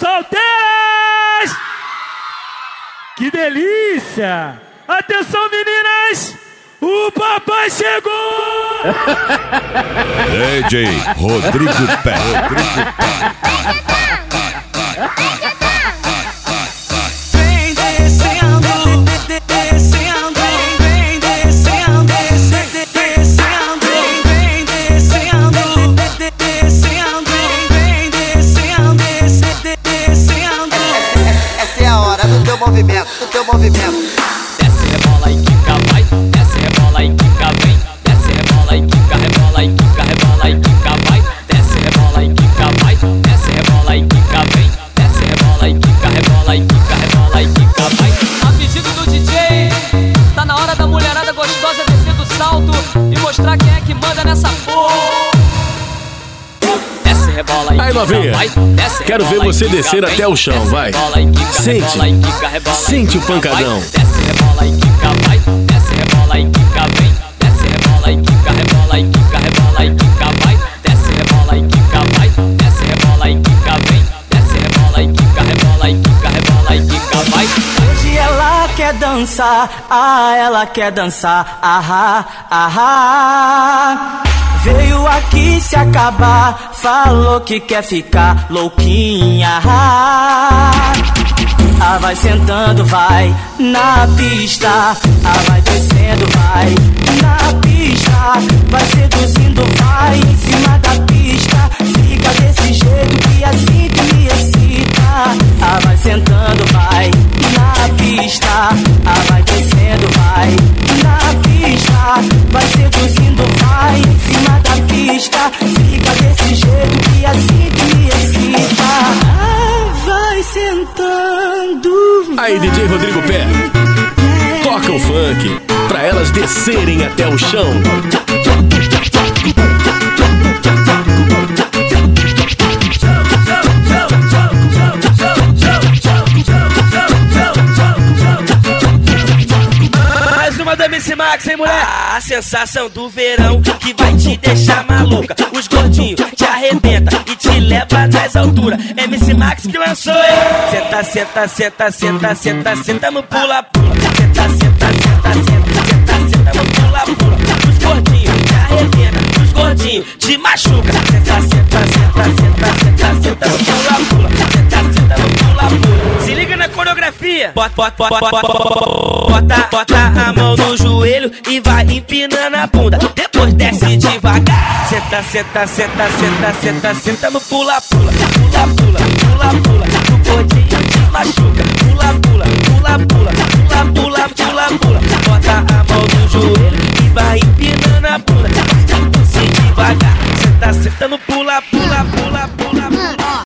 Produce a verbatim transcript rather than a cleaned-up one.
solteiras! Que delícia! Atenção, meninas! O papai chegou! D J Rodrigo Pé. Rodrigo Pé. Vem descendo, descendo, vem descendo, descendo, vem descendo, descendo, vem descendo, descendo. Essa é a hora do teu movimento, do teu movimento. Desce, rebola e quica, vai. Desce, rebola e quica, vem. Desce, rebola e quica, rebola e quica, rebola e quica, vai. Desce, rebola e quica, vai. Desce, rebola e quica, vem. Desce, rebola e quica, rebola e quica, rebola e quica, vai. A pedido do D J, tá na hora da mulherada gostosa descer do salto e mostrar quem é que manda nessa porra. Desce, rebola e Aí, novinha, quero ver você descer até o chão, vai. Sente, sente o pancadão. Desce, rebola e quica, vai. Desce, rebola e quica, vem. Desce, rebola e quica, rebola e quica, rebola e quica, vai. Desce, rebola e quica, vai. Desce, rebola e quica, vem. Desce, rebola e quica, rebola e quica, rebola e quica, vai. Hoje ela quer dançar, ah, ela quer dançar, ah, ah, ah. Veio aqui se acabar, falou que quer ficar louquinha. Ah, vai sentando, vai na pista. Ah, vai descendo, vai na pista. Vai seduzindo, vai em cima da pista. Fica desse jeito que assim te me excita. Ah, vai sentando, vai na pista. Ah, vai descendo, vai na pista. Vai seduzindo, vai em cima da pista. Fica desse jeito que assim te me excita. Ah, vai sentando. Aí, D J Rodrigo Pé, toca o funk pra elas descerem até o chão. Mais uma do M C Max, hein, mulher? A sensação do verão que vai te deixar maluca. Os gordinhos te arrebenta e te leva nas alturas. M C Max que lançou, hein? Senta, senta, senta, senta, senta, senta no pula, pula. Senta, senta, senta, senta, senta, senta no pula, pula. Os gordinhos te arrebenta, os gordinhos te machuca. Senta, senta, senta, senta, senta, senta no pula, pula. Senta, senta no pula, pula. Se liga na coreografia. Bota, bota, bota, bota, bota, bota a mão no joelho e vai empinando a bunda. Depois desce devagar. Senta, senta, senta, senta, senta, senta no pula, pula. Pula, pula, pula, pula. O gordinho te machuca. Pula, pula, pula, pula. Pula, pula, pula, pula. Bota a mão no joelho e vai empinando a bunda. Desce devagar. Senta, senta no pula, pula.